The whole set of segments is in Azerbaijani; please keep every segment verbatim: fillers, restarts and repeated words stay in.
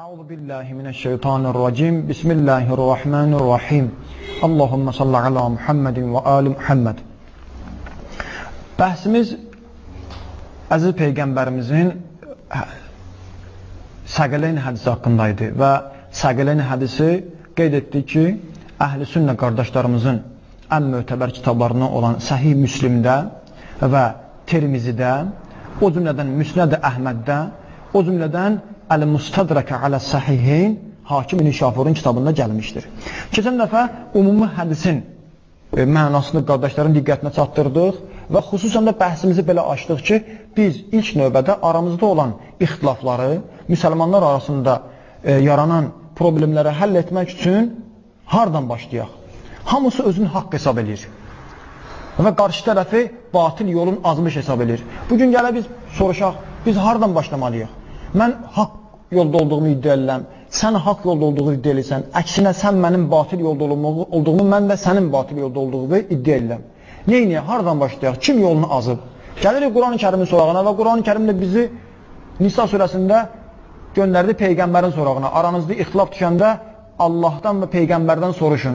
Euzu billahi mineşşeytanirracim. Bismillahirrahmanirrahim. Allahumme salli ala Muhammedin ve ali Muhammed. Bəhsimiz Əziz Peyğəmbərimizin Səqələyn hədisi haqqındaydı və Səqələyn hədisi qeyd etdi ki, Əhl-i Sünnə qardaşlarımızın ən mötəbər kitablarından olan Səhih Müslimdə və Tirmizidə, o cümlədən Müsnəd Əhməddə, o cümlədən Əl-Mustadrakə alə-Səhiheyn Hakim-i Nişapurun kitabında gəlmişdir. Keçən dəfə ümumi hədisin e, mənasını qardaşların diqqətinə çatdırdıq və xüsusən də bəhsimizi belə açdıq ki, biz ilk növbədə aramızda olan ixtilafları, müsəlmanlar arasında e, yaranan problemləri həll etmək üçün hardan başlayaq? Hamısı özünü haqq hesab edir və qarşı tərəfi batil yolun azmış hesab edir. Bugün gələ biz soruşaq, biz hardan başlamalıyıq? Mən haqq yolda olduğumu iddia edirəm, sən haqq yolda olduğunu iddia edirsən, əksinə sən mənim batil yolda olduğumu, mən də sənin batil yolda olduğunu iddia edirəm. Neyini, hardan başlayaq, kim yolunu azıb? Gəlirik Quran-ı Kərimin sorağına və Quran-ı Kərim də bizi Nisa surəsində göndərdi Peyğəmbərin sorağına. Aranızda ixtilaf düşəndə Allahdan və Peyğəmbərdən soruşun.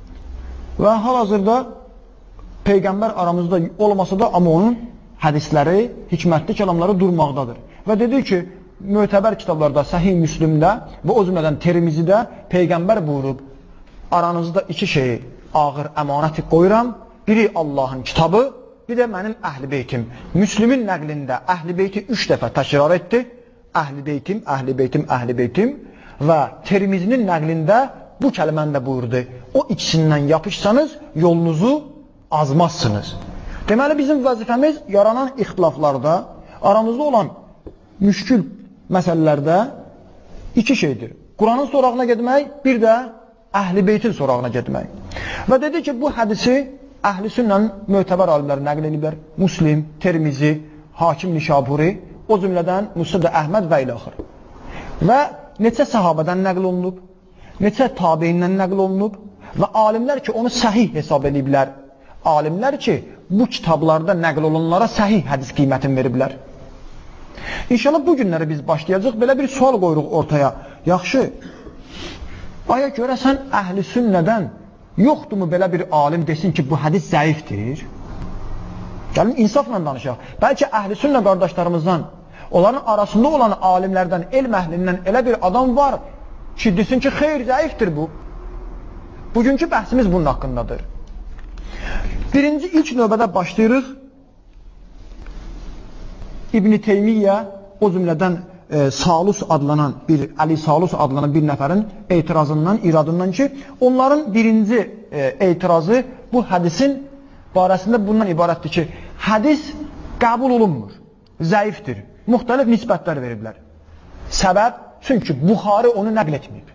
Və hal-hazırda Peyğəmbər aramızda olmasa da, amma onun hədisləri, hikmətli kəlamları durmaqdadır. Və dedi ki, mötəbər kitablarda, Səhih Müslimdə və o cümlədən Tirmizidə Peyğəmbər buyurub, aranızda iki şeyi ağır əmanəti qoyuram, biri Allahın kitabı, bir də mənim əhl-i beytim. Müslimin nəqlində əhl-i beyti üç dəfə təkrar etdi, əhl-i beytim, əhl-i beytim, əhl-i beytim və Tirmizinin nəqlində bu kəlməni də buyurdu. O ikisindən yapışsanız, yolunuzu azmazsınız. Deməli, bizim vəzifəmiz yaranan ixtilaflarda, aramızda olan müşkül məsələlərdə iki şeydir. Quranın sorağına getmək, bir də əhl-i beytin sorağına getmək. Və dedi ki, bu hədisi Əhl-i Sünnənin mötəbər alimləri nəql ediblər. Muslim, Tirmizi, Hakim Nişapuri, o cümlədən Müsnəd Əhməd və ilaxır. Və neçə sahabədən nəql olunub, neçə tabeyindən nəql olunub və alimlər ki, onu səhih hesab ediblər. Alimlər ki, bu kitablarda nəql olunanlara səhih hədis qiymətini veriblər. İnşallah bu günləri biz başlayacaq, belə bir sual qoyuruq ortaya. Yaxşı, aya görəsən Əhl-i Sünnədən yoxdurmu belə bir alim desin ki, bu hədis zəifdir? Gəlin, insafla danışaq. Bəlkə Əhl-i Sünnə qardaşlarımızdan, onların arasında olan alimlərdən, elm əhlindən elə bir adam var ki, desin ki, xeyr, zəifdir bu. Bugünkü bəhsimiz bunun haqqındadır. Birinci, ilk növbədə başlayırıq. İbn-i Teymiyyə, o cümlədən e, Salus adlanan bir, Əli Salus adlanan bir nəfərin etirazından, iradından ki, onların birinci e, etirazı bu hədisin barəsində bundan ibarətdir ki, hədis qəbul olunmur, zəifdir, müxtəlif nisbətlər veriblər. Səbəb, çünki Buxarı onu nəql etməyib.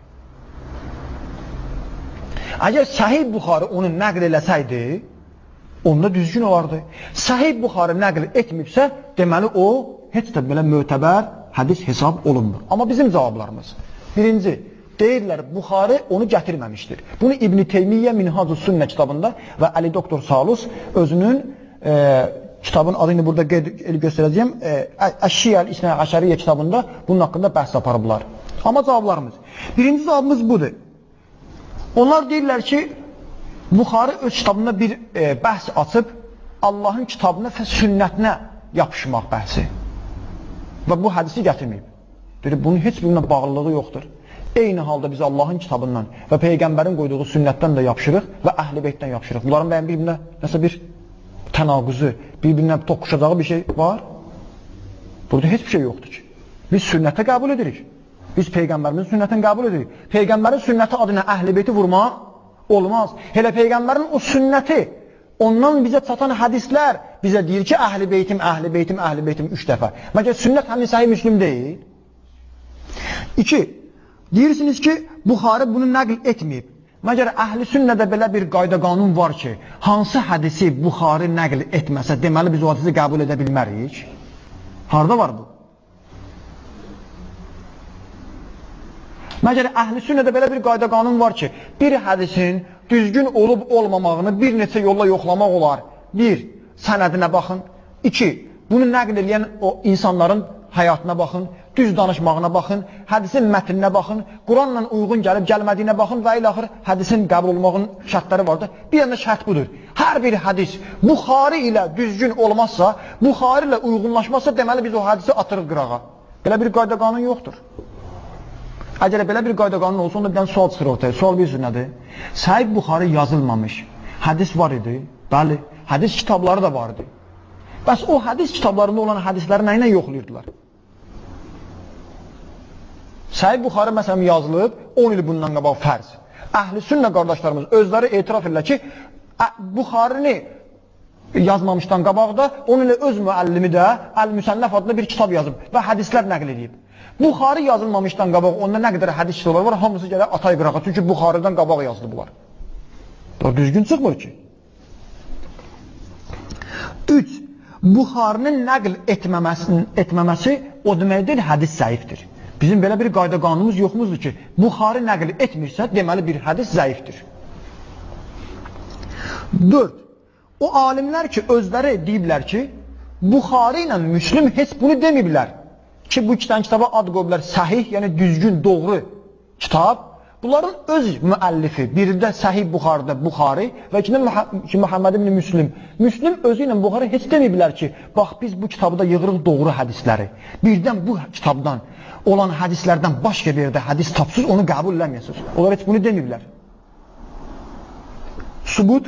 Əgər Səhih Buxarı onu nəql eləsəydi, onda düzgün olardı. Səhih Buxarı nəql etməyibsə, deməli o, heç də belə mötəbər hədis hesab olunmur. Amma bizim cavablarımız, birinci, deyirlər, Buxarı onu gətirməmişdir. Bunu İbn-i Teymiyyə Minhacus Sünnə kitabında və Əli Doktor Salus özünün e, kitabın adını burada göstərəcəyəm, Əşşiyəl İsnə Əşəriyyə kitabında bunun haqqında bəhs aparıblar. Amma cavablarımız, birinci cavabımız budur. Onlar deyirlər ki, Buxarı öz kitabında bir e, bəhs açıb, Allahın kitabına və sünnətinə yapışmaq bəhsi. Və bu hədisi gətirməyib. Deyir, bunun heç birinə bağlılığı yoxdur. Eyni halda biz Allahın kitabından və Peyğəmbərin qoyduğu sünnətdən də yapışırıq və əhl-i beytdən yapışırıq. Bunların bəyən bir-birinə nəsə bir tənaqüzü, bir-birinə toqquşacağı bir şey var. Burada heç bir şey yoxdur ki. Biz sünnətə qəbul edirik. Biz Peyğəmbərimizin sünnətini qəbul edirik. Peyğəmbərin sünnəti adına əhl-i beyti vurmaq olmaz. Elə Peyğəmbərin o sünnəti, ondan bizə çatan hədislər bizə deyir ki, əhl-i beytim, əhl-i beytim, əhl-i beytim üç dəfə. Məgər sünnət həmin Səhih Müslim deyil. İki, deyirsiniz ki, Buxarı bunu nəql etməyib. Məgər əhl-i sünnədə belə bir qayda qanun var ki, hansı hədisi Buxarı nəql etməsə, deməli biz o hədisi qəbul edə bilmərik. Harada var bu? Məgər əhl-i sünnədə belə bir qayda qanun var ki, bir hədisin düzgün olub olmamağını bir neçə yolla yoxlamaq olar. Bir, sənədinə baxın. İki, bunu nəql edən o insanların həyatına baxın, düz danışmağına baxın, hədisin mətninə baxın, Quranla uyğun gəlib gəlmədiyinə baxın və ilaxır hədisin qəbul olmağın şərtləri vardır. Bir yanda şərt budur. Hər bir hədis Buxari ilə düzgün olmazsa, Buxari ilə uyğunlaşmazsa, deməli biz o hədisi atırıq qırağa. Belə bir qayda qanun yoxdur. Əgər belə bir qayda qanun olsa, onda bir dənə sual çıxır ortaya. Sual bilirsiniz nədir? Sahih Buxari yazılmamış hədis var idi. Bəli, hədis kitabları da var idi. Bəs o hədis kitablarında olan hədisləri nə ilə yoxlayırdılar? Sahih Buxari məsələn yazılıb, on il bundan qabaq fərz. Əhl-i sünnə qardaşlarımız özləri etiraf edirlər ki, Buxarini yazmamışdan qabaqda onun ilə öz müəllimi də Əl-Müsənnəf adında bir kitab yazıb və hədislər nəql edib. Buxari yazılmamışdan qabaq onda nə qədər hədis kitabları var, hamısı gələ atay qırağa. Çünki Buxaridən qabaq yazılıb bunlar. O düzgün çıxmır ki. üç. Buxarinin nəql etməməsi, etməməsi o deməkdir, hədis zəifdir. Bizim belə bir qayda qanunumuz yoxmuzdur ki, Buxari nəql etmirsə, deməli bir hədis zəifdir. dörd. O alimlər ki, özləri deyiblər ki, Buxari ilə Müslim heç bunu demiblər ki, bu iki tane kitaba ad qoyublar sahih, yəni düzgün, doğru kitab. Bunların öz müəllifi, birində Sahih Buxarıda Buxari və ikincində Muhammed ibn Müslim. Müslim özü ilə Buxari heç demiblər ki, bax biz bu kitabda yığırıq doğru hədisləri. Birdən bu kitabdan olan hədislərdən başqa bir yerdə hədis tapsız, onu qəbul eləməyəsiniz. Onlar heç bunu demiblər. Subut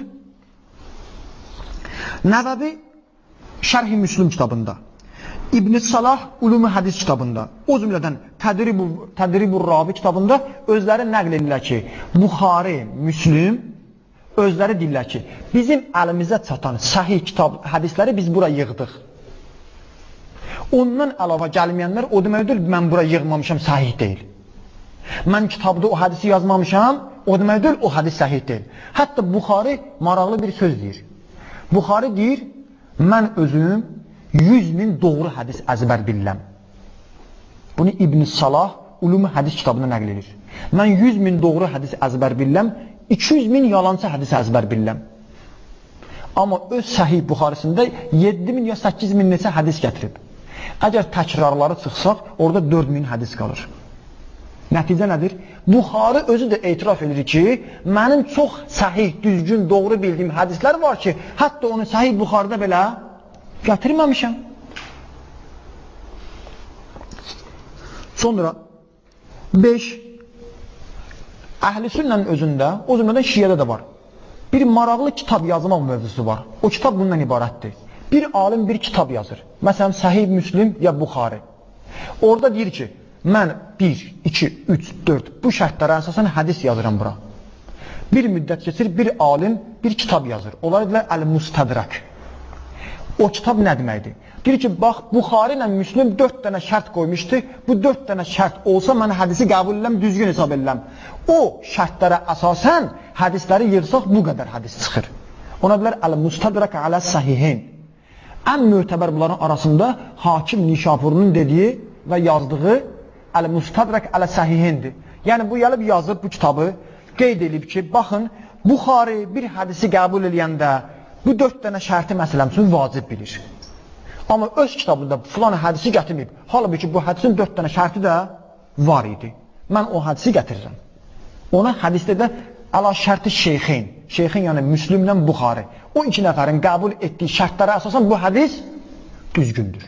Nəvəvi Şərh-i Müslim kitabında, İbn-i Salah Ulum-u Hədis kitabında, o cümlədən Tədribur Ravi kitabında özləri nəql edirlər ki, Buxari, Müslim özləri deyirlər ki, bizim əlimizə çatan sahih kitab, hədisləri biz bura yığdıq. Ondan əlavə gəlməyənlər o deməkdir, mən bura yığmamışam, sahih deyil. Mən kitabda o hədisi yazmamışam, o deməkdir, o hədis sahih deyil. Hətta Buxari maraqlı bir söz deyir. Buxari deyir, mən özüm yüz min doğru hədis əzbər bilirəm. Bunu İbn-i Salah Ulum-u Hədis kitabında nəql edir. Mən yüz min doğru hədis əzbər bilirəm, iki yüz min yalancı hədis əzbər bilirəm. Amma öz sahih Buxarisində yeddi min ya səkkiz min neçə hədis gətirib. Əgər təkrarları çıxsaq, orada dörd min hədis qalır. Nəticə nədir? Buxari özü də etiraf edir ki, mənim çox sahih, düzgün, doğru bildiyim hədislər var ki, hətta onu sahih Buxarida belə gətirməmişəm. Sonra beş. Əhl-i sünnənin özündə, o cümlədən şiədə də var. Bir maraqlı kitab yazma mövzusu var. O kitab bundan ibarətdir. Bir alim bir kitab yazır. Məsələn, Sahih Müslim ya Buxari. Orada deyir ki, mən bir, iki, üç, dörd bu şərtlərə əsasən hədis yazıram bura. Bir müddət keçir, bir alim bir kitab yazır. Onlar deyirlər Əl-Mustədrək. O kitab nə deməkdir? Deyir ki, bax, Buxari ilə Müslim dörd dənə şərt qoymuşdu. Bu dörd dənə şərt olsa, mən hədisi qəbul edəm, düzgün hesab edəm. O şərtlərə əsasən hədisləri yığsaq, bu qədər hədis çıxır. Ona bilər Əl-Mustədrək alə-Sahihin. Ən mötəbər bunların arasında Hakim Nişapurunun dediyi və yazdığı Əl-Mustədrək alə-Sahihindir. Yəni, bu gəlib yazıb bu kitabı, qeyd edib ki, baxın, Buxari bir hədisi qəbul edəndə bu dörd dənə şərti məsələm üçün vacib bilir. Amma öz kitabında filan hədisi gətirməyib. Halbuki bu hədisin dörd dənə şərti də var idi. Mən o hədisi gətirirəm. Ona hədisdə də əla şərti şeyxin. Şeyxin yəni Müslimlə Buxari. O iki nəfərin qəbul etdiyi şərtlərə əsasən bu hədis düzgündür.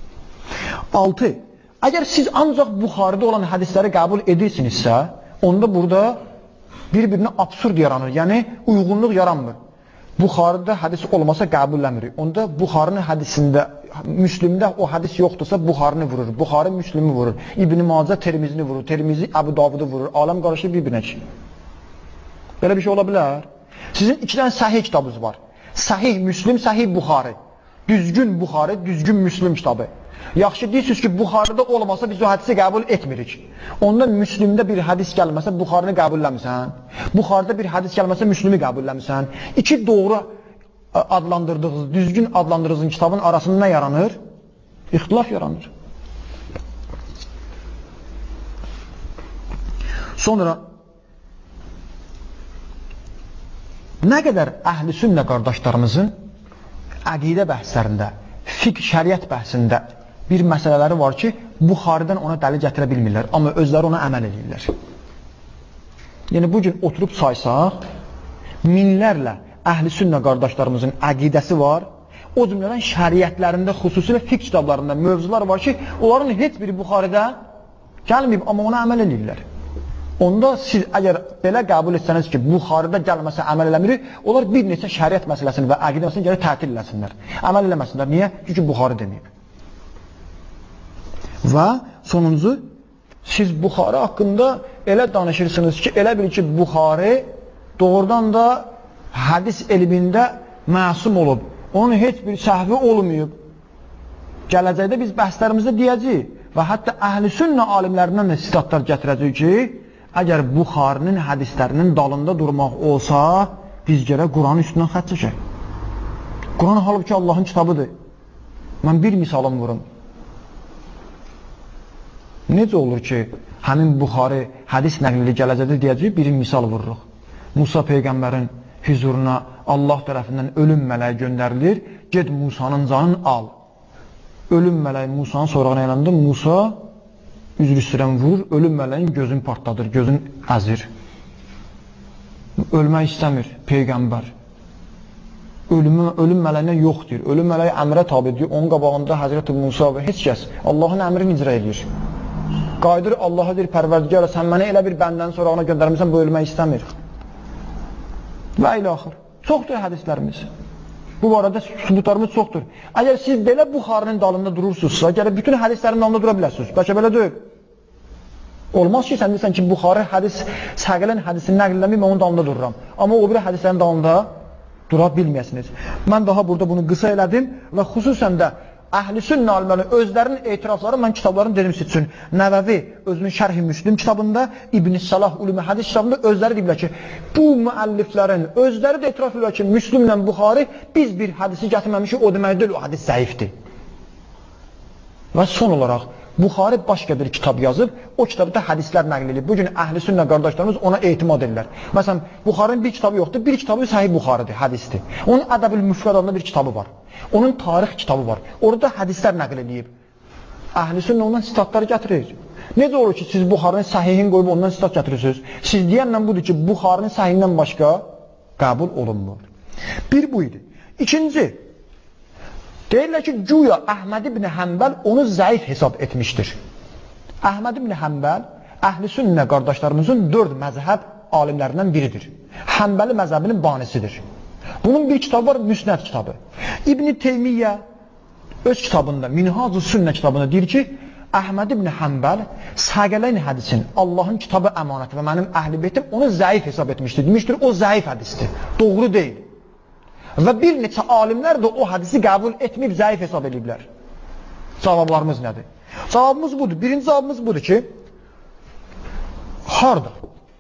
altı. Əgər siz ancaq Buxarida olan hədisləri qəbul edirsinizsə, onda burada bir-birinə absurd yaranır. Yəni uyğunluq yaranmır. Buxarida hədis olmasa qəbulləmirik. Onda Buxarinin hədisində, Müslimdə o hədis yoxdursa Buxarini vurur, Buxari Müslimi vurur, İbn-i Macə Tirmizini vurur, Tirmizi Əbu Davudu vurur, aləm qarışır bir-birinə ki. Belə bir şey ola bilər. Sizin iki dənə sahih kitabınız var. Sahih Müslim, sahih Buxari. Düzgün Buxari, düzgün Müslim kitabı. Yaxşı deyirsiniz ki, Buxarida olmasa biz o hədisi qəbul etmirik. Onda Müslimdə bir hədis gəlməsə, Buxarini qəbulləmirsən. Buxarida bir hədis gəlməsə, Müslimi qəbulləmirsən. İki doğru adlandırdığınız, düzgün adlandırdığınız kitabın arasında nə yaranır? İxtilaf yaranır. Sonra nə qədər əhl-i sünnə qardaşlarımızın əqidə bəhslərində, fiqh, şəriət bəhsində bir məsələləri var ki, Buxaridən ona dəlil gətirə bilmirlər, amma özləri ona əməl edirlər. Yəni, bugün oturub saysaq, minlərlə əhl-i sünnə qardaşlarımızın əqidəsi var, o cümlədən şəriətlərində, xüsusilə fiqh kitablarında mövzular var ki, onların heç biri Buxaridə gəlməyib, amma ona əməl edirlər. Onda siz əgər belə qəbul etsəniz ki, Buxaridə gəlməsə əməl eləmirik, onlar bir neçə şəriət məsələsini və əqidə məsələsini gəlir tətil eləsinlər. Əməl eləməsinlər. Niyə? Çünki Buxari deməyib. Və sonuncu, siz Buxari haqqında elə danışırsınız ki, elə bil ki, Buxari doğrudan da hədis elmində məsum olub. Onun heç bir səhvi olmayıb. Gələcəkdə biz bəhslərimizdə deyəcəyik və hətta əhl-i sünnə alimlərindən də sitatlar gətirəcəyik ki, əgər Buxarinin hədislərinin dalında durmaq olsa, biz gərək Quranın üstündən xət çəkək. Quran halbuki Allahın kitabıdır. Mən bir misalım vurum. Necə olur ki, həmin Buxari hədis nəqlili gələcəkdə deyəcəyik, bir misal vururuq. Musa Peyğəmbərin hüzuruna Allah tərəfindən ölüm mələyi göndərilir, ged Musanın canını al. Ölüm mələyi Musanın sorağına yanında Musa üzr istəyirəm vurur, ölüm mələyin gözünü partladır, gözünü əzir. Ölmək istəmir Peyğəmbər. Ölüm, ölüm mələyinə yox deyir, ölüm mələyi əmrə tabi deyir, onun qabağında Həzrəti Musa və heç kəs Allahın əmrini icra edir. Qaydır Allah'a deyir, pərverdigara, sən mənə elə bir bəndən sorağına göndərmirsən, bu ölmək istəmir. Və ilə axır. Çoxdur hədislərimiz. Bu arada sübutlarımız çoxdur. Əgər siz belə Buxarinin dalında durursunuzsa, gələ bütün hədislərin dalında dura bilərsiniz. Bəlkə belə deyil. Olmaz ki, sən deyirsən ki, Buxari hədis, Səqələn hədisini nəql eləməyim, onun dalında dururam. Amma o bir hədislərin dalında dura bilməyəsiniz. Mən daha burada bunu qısa elədim və xüsusən də əhl-i sünnə alimlərinin özlərinin etirafları mən kitablarını dedim siz üçün. Nəvəvi özünün Şərh-i Müslim kitabında, İbn-i Salah Ulum-i Hədis kitabında özləri deyiblər ki, bu müəlliflərin özləri də etiraf edirlər ki, Müslimlə Buxari biz bir hədisi gətirməmişik, o demək deyil, o hədis zəifdir. Və son olaraq, Buxari başqa bir kitab yazıb, o kitabda hədislər nəql edib. Bugün əhl-i sünnə qardaşlarımız ona etimad edirlər. Məsələn, Buxarinin bir kitabı yoxdur, bir kitabı Səhih Buxaridir, hədisdir. Onun Ədəbül Müfrəd adında bir kitabı var. Onun tarix kitabı var. Orada hədislər nəql edib. Əhl-i sünnə ondan sitatları gətirir. Necə olur ki, siz Buxarinin Səhihin qoyub ondan sitat gətirirsiniz? Siz deyənlə budur ki, Buxarinin Səhihindən başqa qəbul olunmur. Bir bu idi. İkinci, deyirlər ki, güya Əhməd ibn Həmbəl onu zəif hesab etmişdir. Əhməd ibn Həmbəl əhl-i sünnə qardaşlarımızın dörd məzhəb alimlərindən biridir. Həmbəli məzhəbinin banisidir. Bunun bir kitabı var, Müsnəd kitabı. İbn-i Teymiyyə öz kitabında, Minhaz-ı Sünnə kitabında deyir ki, Əhməd ibn Həmbəl Səqələyn hədisin, Allahın kitabı əmanəti və mənim əhl-i beytim onu zəif hesab etmişdir. Demişdir, o zəif hədisdir, doğru deyil. Və bir neçə alimlər də o hədisi qəbul etməyib, zəif hesab ediblər. Cavablarımız nədir? Cavabımız budur. Birinci cavabımız budur ki, harada?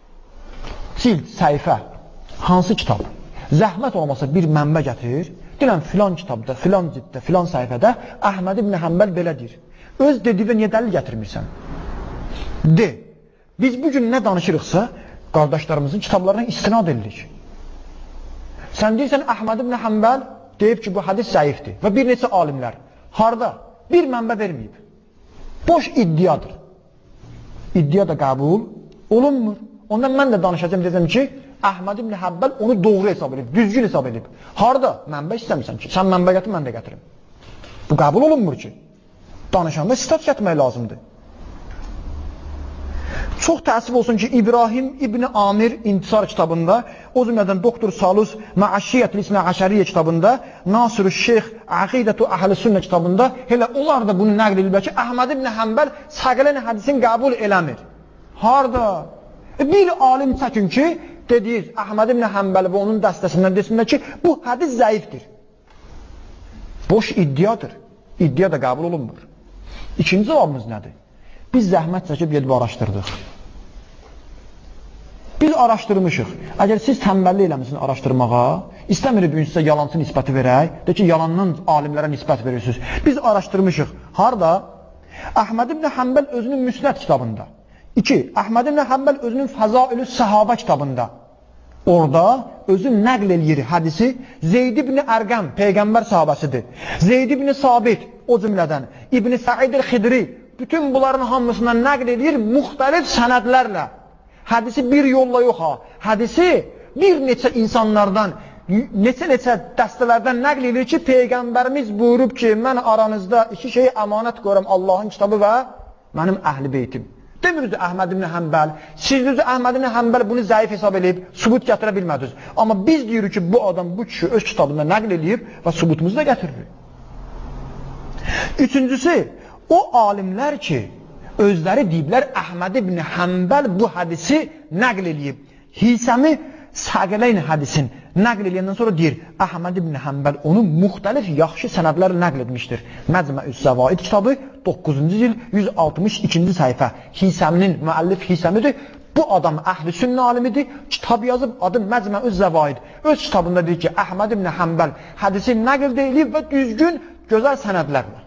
Cild, səhifə, hansı kitab? Zəhmət olmasa bir mənbə gətirir, deyilən filan kitabda, filan ciddə, filan səhifədə Əhməd ibn Həmbəl belədir. Öz dediyi və niyə dəlil gətirmirsən? De, biz bugün nə danışırıqsa, qardaşlarımızın kitablarına istinad edirik. Sən deyirsən, Əhməd ibn Həmbəl deyib ki, bu hədis zəifdir və bir neçə alimlər. Harada? Bir mənbə verməyib. Boş iddiadır. İddia da qəbul olunmur. Ondan mən də danışacağım, deyəcəm ki, Əhməd ibn Həmbəl onu doğru hesab edib, düzgün hesab edib. Harada? Mənbə istəmirsən ki, sən mənbə gətir, mən də gətirim. Bu qəbul olunmur ki. Danışanda sitat gətirmək lazımdır. Çox təəssüf olsun ki, İbrahim İbn Amir İntisar kitabında, o cümlədən Doktor Salus Məəşşiyyət-i İsnə Əşəriyyə kitabında, Nasir-ü Şeyx Əqidətü Əhl-i Sünnə kitabında, elə onlar da bunu nəql edirlər ki, Əhməd ibn Həmbəl Səqələn hədisini qəbul eləmir. Harada? E, bir alim çəkin ki, dediyir Əhməd ibn Həmbəl və onun dəstəsindən desinlər ki, bu hədis zəifdir. Boş iddiadır. İddia da qəbul olunmur. İkinci cavabımız nədir? Biz zəhmət çəkib gedib araşdırdıq. Biz araşdırmışıq. Əgər siz təmbəlli eləmişsiniz araşdırmağa, istəmirik bugün sizə yalancı nisbəti verək, de ki, yalandan alimlərə nisbət verirsiniz. Biz araşdırmışıq. Harada? Əhməd ibn Həmbəl özünün Müsnəd kitabında. İki, Əhməd ibn Həmbəl özünün Fəzailü Səhabə kitabında. Orada özü nəql eləyir hədisi Zeyd ibn Ərqəm, Peyğəmbər sahabəsidir. Zeyd ibn Sabit, o cümlədən İbn-i Said el-Xidri bütün bunların hamısından nəql edir müxtəlif sənədlərlə. Hədisi bir yolla yox ha. Hədisi bir neçə insanlardan, neçə-neçə dəstələrdən nəql edir ki, Peyğəmbərimiz buyurub ki, mən aranızda iki şeyi əmanət qoyuram, Allahın kitabı və mənim əhl-i beytim. Demirdi Əhməd ibn Həmbəl, siz düzdür Əhməd ibn Həmbəl bunu zəif hesab edib, sübut gətirə bilmədiniz. Amma biz deyirik ki, bu adam, bu kişi öz kitabında nəql edib və sübutumuzu da gətirir. Üçüncüsü, o alimlər ki, özləri deyiblər, Əhməd ibn Həmbəl bu hədisi nəql edib. Hisəmi Səqiləyn hədisin nəql edəndən sonra deyir, Əhməd ibn Həmbəl onu müxtəlif yaxşı sənədlərlə nəql etmişdir. Məcmə-üz Zəvaid kitabı doqquzuncu cild yüz altmış ikinci səhifə. Hisəminin müəllif Hisəmidir. Bu adam əhl-i sünnə alimidir. Kitab yazıb, adı Məcmə-üz Zəvaid. Öz kitabında deyir ki, Əhməd ibn Həmbəl hədisi nəql edilib və düzgün, gözəl sənədlərlə.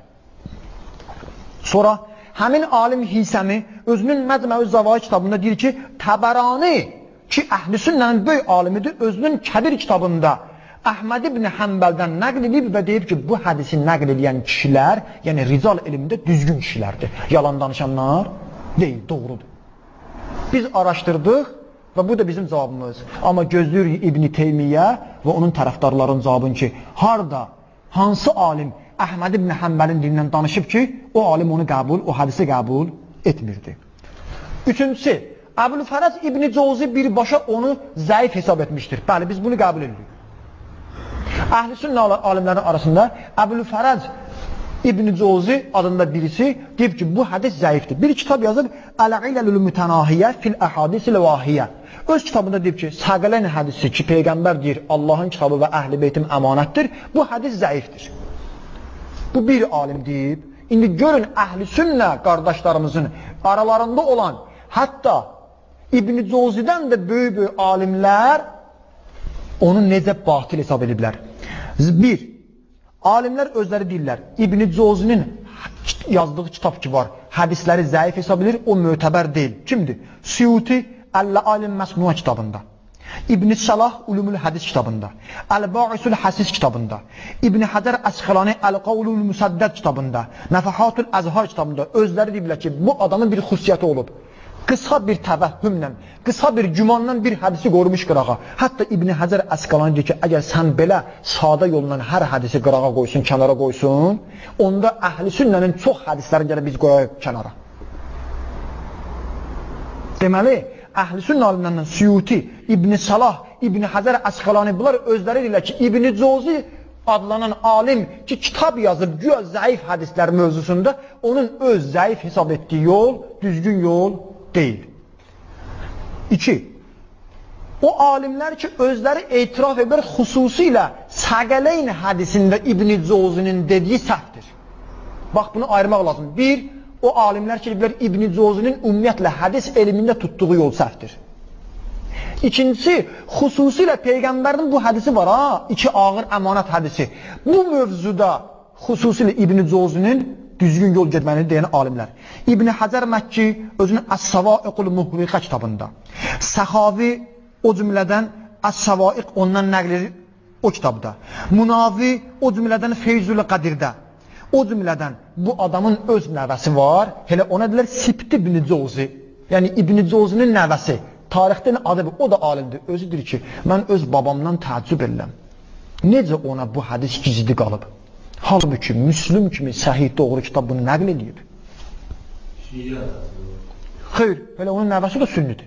Sonra həmin alim Hisəmi özünün Məcmə-üz Zəvaid kitabında deyir ki, Təbərani ki, əhl-i sünnənin böyük alimidir, özünün Kəbir kitabında Əhməd ibn Həmbəldən nəql edib və deyib ki, bu hədisi nəql edən kişilər, yəni rical elmində düzgün kişilərdir. Yalan danışanlar deyil, doğrudur. Biz araşdırdıq və bu da bizim cavabımız. Amma gözləyirik İbn Teymiyyə və onun tərəfdarların cavabını ki, harada, hansı alim Əhməd ibn Həmbəlin dilindən danışıb ki, o alim onu qəbul, o hədisi qəbul etmirdi. Üçüncüsü, Əbülfərəz İbn Cəvzi birbaşa onu zəif hesab etmişdir. Bəli, biz bunu qəbul edirik. Əhl-i sünnə alimlərin arasında Əbülfərəz İbn Cəvzi adında birisi deyib ki, bu hədis zəifdir. Bir kitab yazıb, Əl-İləlül Mütənahiyyə fil-Əhadisil Vahiyyə. Öz kitabında deyib ki, Səqiləyn hədisi ki, Peyğəmbər deyir, Allahın kitabı və əhl-i beytim əmanətdir, bu hədis zəifdir. Bu bir alim deyib. İndi görün, əhl-i sünnə qardaşlarımızın aralarında olan, hətta İbn Cəvzidən də böyük-böyük alimlər onu necə batil hesab ediblər. Bir, alimlər özləri deyirlər, İbn Cəvzinin yazdığı kitab ki var, hədisləri zəif hesab edilir, o mötəbər deyil. Kimdir? Suyuti Əl-Alim Məsnua kitabında, İbn Salah Ulumul Hədis kitabında, Əl-Ba'isul Həsis kitabında, İbn Həcər Əsqəlani Əl-Qavlul Müsəddəd kitabında, Nəfəhatul Əzhar kitabında özləri deyirlər ki, bu adamın bir xüsusiyyəti olub. Qısa bir təvəhhümlə, qısa bir gümanla bir hədisi qorumuş qırağa. Hətta İbn Həcər Əsqəlani deyir ki, əgər sən belə sadə yolla hər hədisi qırağa qoysun, kənara qoysun, onda əhl-i sünnənin çox hədislərini gələ biz qoyaq kənara. Deməli, əhl-i sünnə alimlərindən Suyuti, İbn Salah, İbn Həcər Əsqəlani bunlar özləri deyirlər ki, İbn Cəvzi adlanan alim ki, kitab yazıb güya zəif hədislər mövzusunda onun öz zəif hesab etdiyi yol, düzgün yol deyil. İki, o alimlər ki, özləri etiraf edir, xüsusilə Səqiləyn hədisində İbn Cəvzinin dediyi səhvdir. Bax, bunu ayırmaq lazım. Bir, o alimlər ki, İbn Cəvzinin ümumiyyətlə hədis elmində tutduğu yol səhvdir. İkincisi, xüsusilə Peyğəmbərin bu hədisi var, ha, iki ağır əmanət hədisi. Bu mövzuda xüsusilə İbn Cəvzinin düzgün yol getməni deyən alimlər. İbn Həcər Məkki özünün Əs-Savaiqul Muhriqə kitabında, Səxavi o cümlədən Əs-Savaiq ondan nəql edir o kitabda, Munavi o cümlədən Feyzul Qadirdə, o cümlədən bu adamın öz nəvəsi var, elə ona deyilər Sibt ibn Cəvzi, yəni İbn Cəvzinin nəvəsi, tarixdən adı o da alimdir, özüdür ki, mən öz babamdan təəccüb edirəm. Necə ona bu hədis gizli qalıb? Halbuki Müslüm kimi səhih doğru kitab bunu nəql edib. Xeyr, elə onun nəvəsi də sünnidir.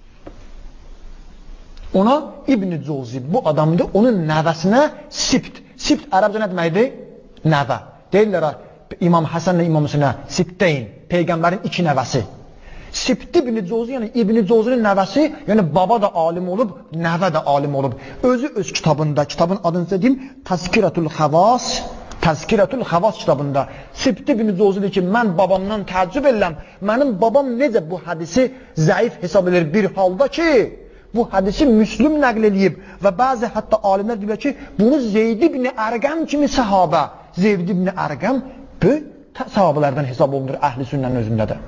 Ona İbn Cəvzi bu adamdır, onun nəvəsinə Sibt. Sibt ərəbcə nə deməkdir? Nəvə. Deyirlər İmam Həsənlə İmam Hüseynə Sibteyn, Peyğəmbərin iki nəvəsi. Sibt ibn Cəvzi, yəni İbn Cəvzinin nəvəsi, yəni baba da alim olub, nəvə də alim olub. Özü öz kitabında, kitabın adını deyim, Təzkirətul Xəvas, Təzkirətul Xəvas kitabında Sibt ibn Cəvzi deyir ki, mən babamdan təəccüb edirəm, mənim babam necə bu hədisi zəif hesab edir bir halda ki, bu hədisi Müslüm nəql edib və bəzi hətta alimlər deyirlər ki, bunu Zeyd ibn Ərqəm kimi səhabə, Zeyd ibn Ərqəm böyük səhabələrdən hesab olunur əhl-i sünnənin özündə də.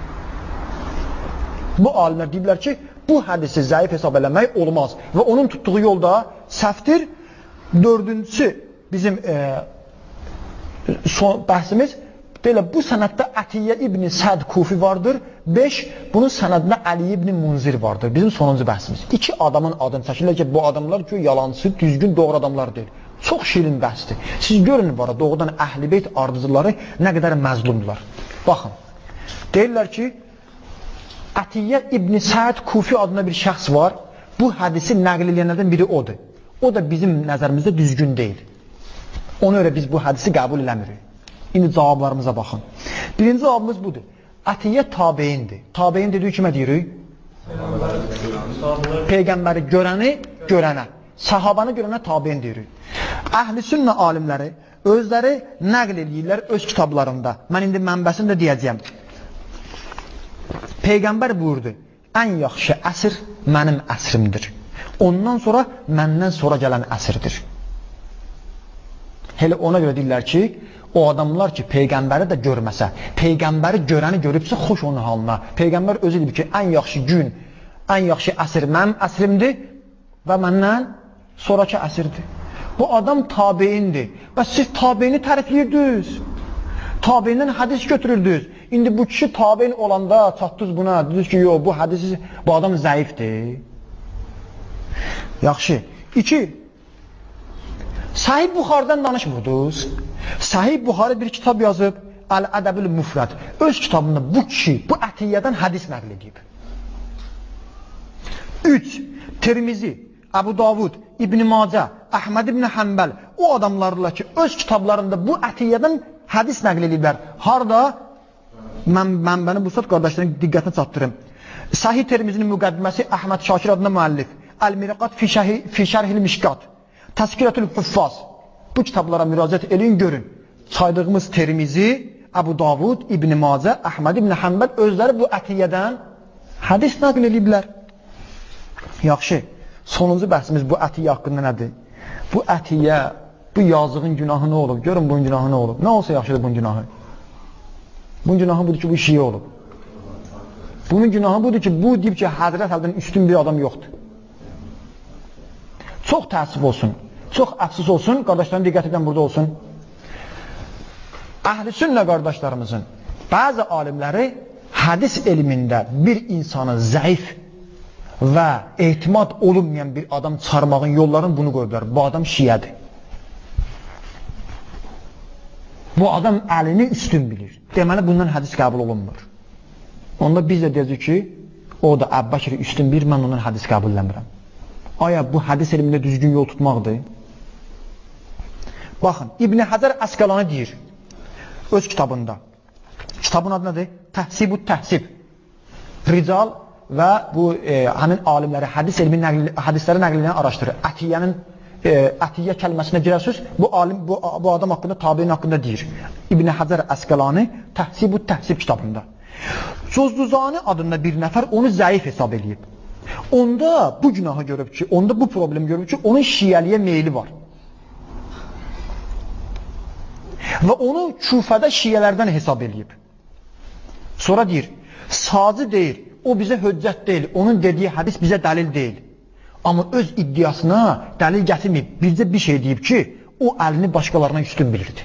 Bu alimlər deyirlər ki, bu hədisi zəif hesab eləmək olmaz və onun tutduğu yolda səhvdir. Dördüncüsü bizim e, son bəhsimiz belə bu sənəddə Ətiyyə ibn Səd Kufi vardır. beş bunun sənədində Əli ibn Munzir vardır. Bizim sonuncu bəhsimiz. İki adamın adını çəkirlər ki, bu adamlar ki, yalancı, düzgün, doğru adamlar deyil. Çox şirin bəhsdir. Siz görün var, doğrudan Əhl-i Beyt ardıcıları nə qədər məzlumdular. Baxın, deyirlər ki, Ətiyyə ibn Səd Kufi adında bir şəxs var. Bu hədisi nəql edənlərdən biri odur. O da bizim nəzərimizdə düzgün deyil. Ona görə biz bu hədisi qəbul eləmirik. İndi cavablarımıza baxın. Birinci cavabımız budur. Ətiyyə tabeyindir. Tabeyin dediyi kimə deyirik? Peyğəmbəri görəni, görənə. Sahabanı görənə tabeyin deyirik. Əhl-i sünnə alimləri özləri nəql edirlər öz kitablarında. Mən indi mənbəsini də deyəcəyəm. Peyğəmbər buyurdu, ən yaxşı əsr mənim əsrimdir. Ondan sonra məndən sonra gələn əsrdir. Hele ona görə deyirlər ki, o adamlar ki, Peyğəmbəri də görməsə, Peyğəmbəri görəni görübsə, xoş onun halına. Peyğəmbər özü deyib ki, ən yaxşı gün, ən yaxşı əsr mənim əsrimdir və məndən sonraki əsrdir. Bu adam tabeyindir və siz tabeyini tərifləyirdiniz. Tabeyindən hədis götürürdünüz. İndi bu kişi tabeyin olanda çatdınız buna, dediniz ki, yox, bu hədisi, bu adam zəifdir. Yaxşı. İki, Sahih Buxarıdan danışmırdınız. Sahih Buxarı bir kitab yazıb, Əl-Ədəbül Müfrəd. Öz kitabında bu kişi, bu Ətiyyədən hədis nəql edib. Üç, Tirmizi, Əbu Davud, İbn-i Macə, Əhməd ibn Həmbəl, o adamlarla ki, öz kitablarında bu Ətiyyədən hədis nəql ediblər. Harada? Mən, mən bəni bu saat qardaşların diqqətini çatdırım. Sahih Tirmizinin müqəddiməsi Əhməd Şakir adına müəllif. Əl-Mirqat fi Şərhil Mişkat. Təskirətül Hüffaz. Bu kitablara müraciət eləyin, görün. Saydığımız Tirmizi, Əbu Davud, İbn-i Macə, Əhməd ibn Həmbəl özləri bu Ətiyyədən hədis nəql ediblər. Yaxşı, sonuncu bəhsimiz bu Ətiyyə haqqında nədir? Bu Ətiyyə, bu yazığın günahı nə olub? Görün bunun günahı nə olub? Nə olsa yaxşıdır bunun günahı? Bunun günahı budur ki, bu şiyə olub. Bunun günahı budur ki, bu deyib ki, Həzrət Əldən üstün bir adam yoxdur. Çox təəssüf olsun, çox əfsus olsun, qardaşların diqqət edən burada olsun. Əhl-i sünnə qardaşlarımızın bəzi alimləri hədis elmində bir insanı zəif və etimad olunmayan bir adam çıxarmağın yollarını bunu qoyublar. Bu adam şiyədir. Bu adam əlini üstün bilir. Deməli, bundan hədis qəbul olunmur. Onda biz də deyəcək ki, o da Əbbəkiri üstün bilir, mən ondan hədis qəbul eləmirəm. Aya bu hədis elmində düzgün yol tutmaqdır. Baxın, İbn Həcər Əsqəlani deyir öz kitabında. Kitabın adı nədir? Təhsibut Təhsib. Rical və bu e, həmin alimləri hədis elmi nəqli, hədisləri nəql edən araşdırır. Ətiyyənin e, Ətiyyə kəlməsinə girərsiniz, bu alim bu, bu adam haqqında, tabiin haqqında deyir. İbn Həcər Əsqəlani Təhsibut Təhsib kitabında. Cozduzani adında bir nəfər onu zəif hesab edib. Onda bu günahı görüb ki, onda bu problemi görüb ki, onun şiəliyə meyli var. Və onu Küfədə şiələrdən hesab edib. Sonra deyir, sazı deyir, o bizə höccət deyil, onun dediyi hədis bizə dəlil deyil. Amma öz iddiasına dəlil gətirməyib, bizə bir şey deyib ki, o əlini başqalarına üstün bilirdi.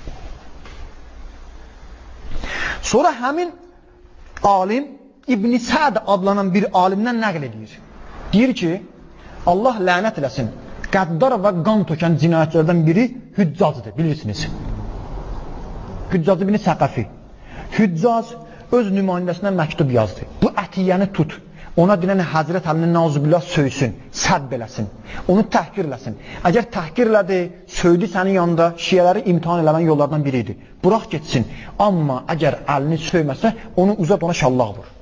Sonra həmin alim İbn Səd adlanan bir alimdən nəql edir. Deyir ki, Allah lənət eləsin, qəddar və qan tökən cinayətlərdən biri Hüccacdır, bilirsiniz. Hüccac ibn Səqəfi. Hüccac öz nümayəndəsinə məktub yazdı. Bu Ətiyyəni tut, ona dinən Həzrət Əlinin nauzubillah söysün, sədd eləsin, onu təhqir eləsin. Əgər təhqir elədi, söydü sənin yanında, şiyələri imtihan eləmən yollardan biriydi. Burax getsin, amma əgər əlini söyməsə, onu uzat, ona şallaq vur.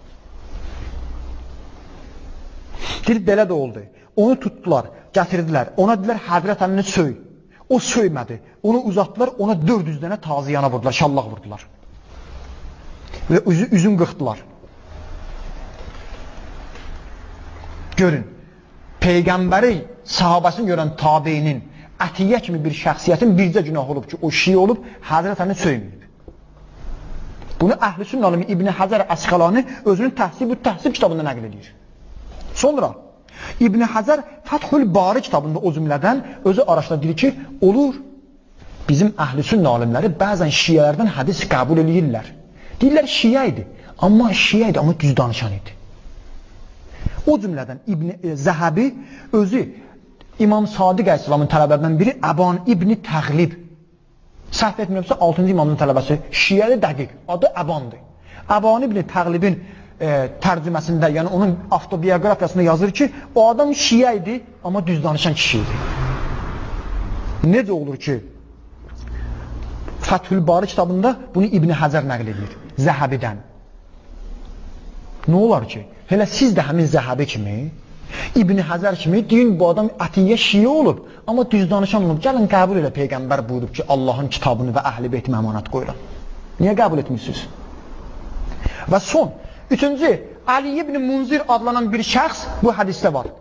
Deyir, belə də oldu. Onu tutdular, gətirdilər. Ona dedilər, Həzrət Əlini söy. O söymədi. Onu uzatdılar, ona dörd yüz dənə taziyana vurdular, şallaq vurdular. Və üzü, üzün qırxdılar. Görün, Peyğəmbəri, sahabəsini görən tabeyinin, Ətiyyə kimi bir şəxsiyyətin bircə günah olub ki, o şiə olub, Həzrət Əlini söyməyib. Bunu Əhl-i Sünnə alimi İbn Həcər Əsqəlani özünün Təhsibut Təhsib kitabında nəql edir. Sonra İbn Həcər Fəthül Bari kitabında o cümlədən özü araşdırır ki, olur. bizim əhl-i sünnə alimləri bəzən şiyələrdən hədis qəbul edirlər. Deyirlər şiyə idi, amma şiyə idi, amma düz danışan idi. O cümlədən İbn Zəhəbi özü İmam Sadiq Əleyhisselamın tələbələrindən biri Əban İbn Təğlib. Səhv etmirəmsə altıncı imamın tələbəsi, şiyəli dəqiq, adı Əbandır. Əban İbn Təğlibin e, tərcüməsində, yəni onun avtobiografiyasında yazır ki, o adam şiyə idi, amma düz danışan kişi idi. Necə olur ki, Fəthül Bari kitabında bunu İbn Həcər nəql edir, Zəhəbidən. Nə olar ki, hələ siz də həmin Zəhəbi kimi, İbn Həcər kimi deyin, bu adam ətiyyə şiyə olub, amma düz danışan olub. Gəlin qəbul elə, Peyğəmbər buyurub ki, Allahın kitabını və əhl-i beytimi əmanət qoyuram. Niyə qəbul etmirsiniz? Və son, üçüncü, Ali ibn Munzir adlanan bir şəxs bu hədisdə var.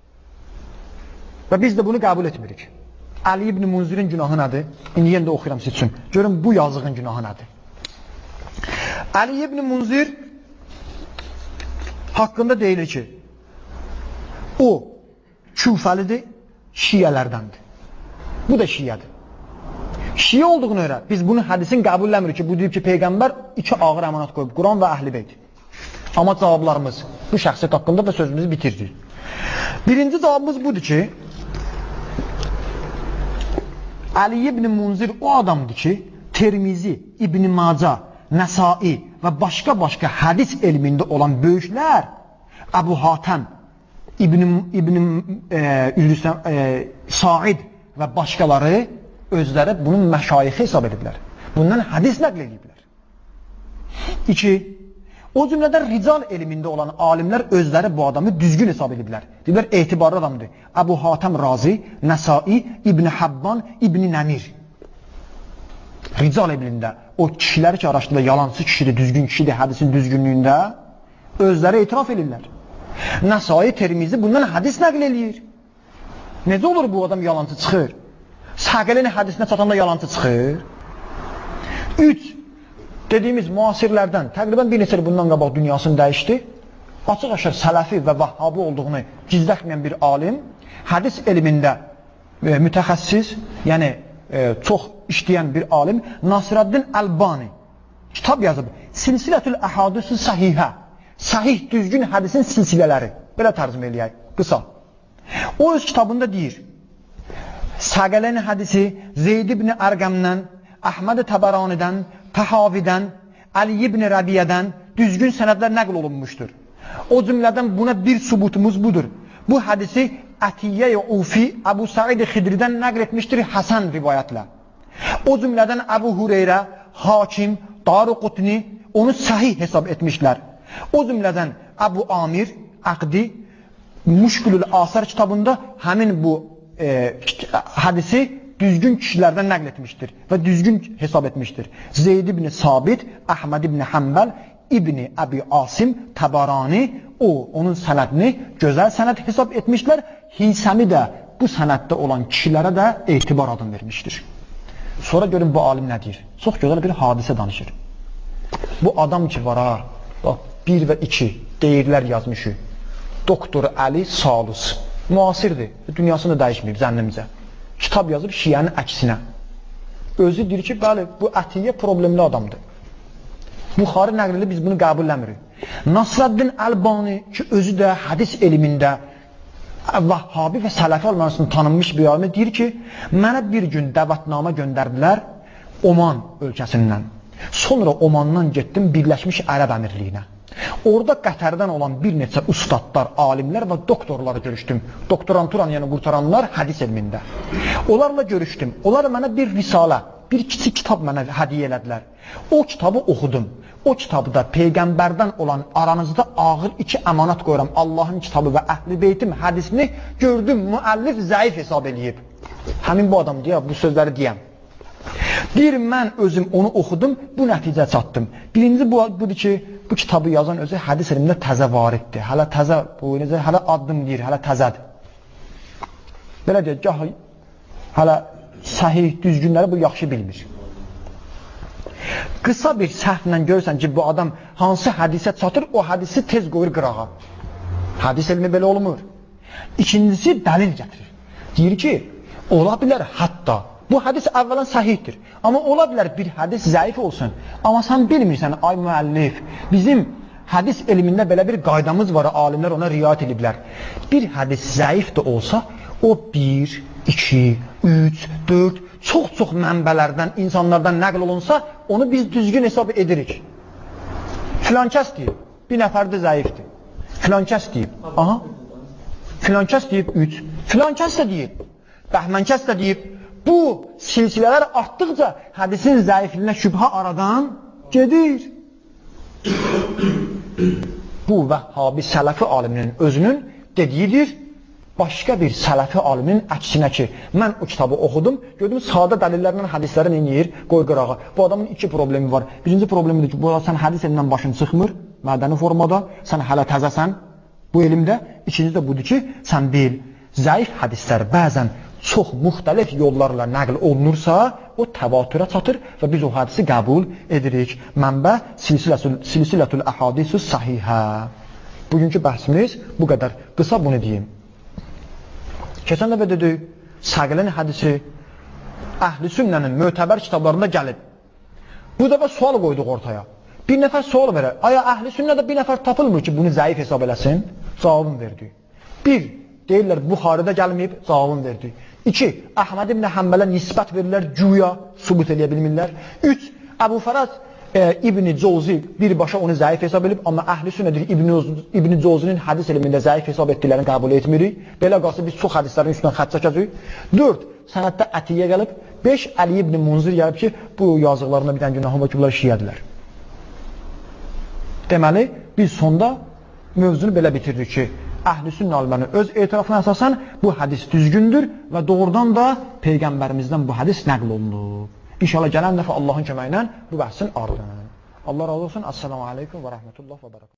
Və biz də bunu qəbul etmirik. Ali ibn Munzirin günahı nədir? İndi yenə də oxuyuram siz üçün. Görün, bu yazığın günahı nədir? Ali ibn Munzir haqqında deyilir ki, o küfəlidir, şiyələrdəndir. Bu da şiyədir. Şiyə olduğunu öyrə, biz bunu hədisin qəbulləmirik ki, bu deyib ki, Peyğəmbər iki ağır əmanat qoyub, Quran və əhl-i beyt. Amma cavablarımız bu şəxsiyyət haqqında da sözümüzü bitirdik. Birinci cavabımız budur ki, Ali ibn Munzir o adamdır ki, Tirmizi, İbn Maca, Nəsai və başqa-başqa hədis elmində olan böyüklər, Əbu Hatəm, İbn, İbn e, Üzrüsəm, e, Said və başqaları özləri bunun məşayixi hesab ediblər. Bundan hədis nəql ediblər. İki, o cümlədən rical elmində olan alimlər özləri bu adamı düzgün hesab ediblər. Deyiblər, etibarlı adamdır. Əbu Hatəm Razi, Nəsai, İbn Habban, İbn Nəmir. Rical elmində o kişiləri ki, araşdırırlar, yalancı kişidir, düzgün kişidir, hədisin düzgünlüyündə özləri etiraf edirlər. Nəsai, Tirmizi bundan hədis nəql edir. Necə olur bu adam yalancı çıxır? Səqələnin hədisinə çatanda yalancı çıxır. Üç, dediyimiz müasirlərdən təqribən bir neçə il bundan qabaq dünyasını dəyişdi. Açıq-aşıq sələfi və vahhabi olduğunu gizlətməyən bir alim, hədis elmində e, mütəxəssis, yəni e, çox işləyən bir alim, Nasiraddin Əlbani kitab yazıb. Silsilətül Əhadisi Səhihə, səhih düzgün hədisin silsilələri. Belə tərcümə eləyək, qısa. O öz kitabında deyir, Səqələnin hədisi Zeyd ibn Ərqəmdən, Əhməd Təbəranidən, Təhavidən, Əli ibn Rəbiyyədən düzgün sənədlər nəql olunmuşdur. O cümlədən buna bir subutumuz budur. Bu hədisi Ətiyyə-i Ufi Əbu Səid Xidridən nəql etmişdir Həsən rivayətlə. O cümlədən Əbu Hureyrə, Hakim, Daruqutni onu səhih hesab etmişlər. O cümlədən Əbu Amir, Əqdi, Müşkülül Asar kitabında həmin bu e, hədisi düzgün kişilərdən nəql etmişdir və düzgün hesab etmişdir. Zeyd ibn Sabit, Əhməd ibn Həmbəl, İbn Əbi Asim, Təbarani, o, onun sənədini gözəl sənəd hesab etmişlər. Hisəmi də bu sənəddə olan kişilərə də etibar adını vermişdir. Sonra görün bu alim nə deyir? Çox gözəl bir hadisə danışır. Bu adam ki var ha, bax, bir və iki deyirlər yazmışı. Doktor Əli Salus, müasirdir, dünyasını dəyişməyib zənnimizə. Kitab yazıb şiyənin əksinə. Özü deyir ki, bəli, bu ətiyyə problemli adamdır. Buxarı nəqlilə biz bunu qəbulləmirik. Nasraddin Əlbani ki, özü də hədis elmində Vahhabi və Sələfi olmasını tanınmış bir alimə deyir ki, mənə bir gün dəvətnamə göndərdilər Oman ölkəsindən. Sonra Omandan getdim Birləşmiş Ərəb Əmirliyinə. Orada Qətərdən olan bir neçə ustadlar, alimlər və doktorları görüşdüm. Doktoranturan, yəni qurtaranlar hədis elmində. Onlarla görüşdüm. Onlar mənə bir risalə, bir kiçik kitab mənə hədiyyə elədilər. O kitabı oxudum. O kitabda Peyğəmbərdən olan aranızda ağır iki əmanat qoyuram. Allahın kitabı və Əhl-i Beytim hədisini gördüm, müəllif zəif hesab eləyib. Həmin bu adam deyə, bu sözləri deyəm. Deyir, mən özüm onu oxudum, bu nəticə çatdım. Birinci bu, budur ki, bu kitabı yazan özü hədis elmində təzə variddir. Hələ təzə, bu necə, hələ addım deyir, hələ təzədir. Belə deyək, gah, hələ səhih, düzgünləri bu yaxşı bilmir. Qısa bir səhvlə görürsən ki, bu adam hansı hədisə çatır, o hədisi tez qoyur qırağa. Hədis elmi belə olmur. İkincisi, dəlil gətirir. Deyir ki, ola bilər hətta Bu hədis əvvələn səhihdir. Amma ola bilər bir hədis zəif olsun. Amma sən bilmirsən, ay müəllif, bizim hədis elmində belə bir qaydamız var, alimlər ona riayət ediblər. Bir hədis zəif də olsa, o bir, iki, üç, dörd, çox-çox mənbələrdən, insanlardan nəql olunsa, onu biz düzgün hesab edirik. Filan kəs deyib, bir nəfər də zəifdir. Filan kəs deyib, aha, filan kəs deyib üç, filan kəs də deyib, bəhmən kəs də deyib. Bu silsilələr artdıqca hədisin zəifliyinə şübhə aradan gedir. Bu Vəhhabi sələfi aliminin özünün dediyidir. Başqa bir sələfi aliminin əksinə ki, mən o kitabı oxudum, gördüm, sadə dəlillərlə hədisləri neyir, qoy qırağa. Bu adamın iki problemi var. Birinci problemidir ki, bu sən hədis elindən başın çıxmır, mədəni formada, sən hələ təzəsən bu elmdə. İkinci də budur ki, sən bil, zəif hədislər bəzən çox müxtəlif yollarla nəql olunursa, o təvatürə çatır və biz o hədisi qəbul edirik. Mənbə silsilətül əhadisü sahihə. Bugünkü bəhsimiz bu qədər. Qısa bunu deyim. Keçən dəfə dedik, Səqilin hədisi Əhl-i Sünnənin mötəbər kitablarında gəlib. Bu dəfə sual qoyduq ortaya. Bir nəfər sual verər. Aya Əhl-i Sünnədə bir nəfər tapılmır ki, bunu zəif hesab eləsin? Cavabını verdik. Bir, deyirlər, Buxarıda gəlməyib, cavabını verdik. İki, Əhməd ibn Həmbələ nisbət verirlər, güya subut eləyə bilmirlər. Üç, Əbu Fəraz e, İbn-i Cavzi birbaşa onu zəif hesab edib, amma Əhl-i Sünnədir İbn-i Cavzinin hədis elmində zəif hesab etdiklərini qəbul etmirik. Belə qalsa biz çox hədislərin üstündən xət çəkəcəyik. Dörd, sənəddə Ətiyyə gəlib. Beş, Əli ibn Munzir gəlib ki, bu yazıqlarında bir dənə günahı var ki, bunlar şiyyədirlər. Deməli, biz sonda mövzunu belə bitirdik ki, Əhl-i Sünnə alimlərinin öz etirafına əsasən bu hədis düzgündür və doğrudan da Peyğəmbərimizdən bu hədis nəql olunub. İnşallah gələn dəfə Allahın köməyi ilə bu bəhsin ardından. Allah razı olsun. Assalamu aleykum və rəhmətullah və bərəkət.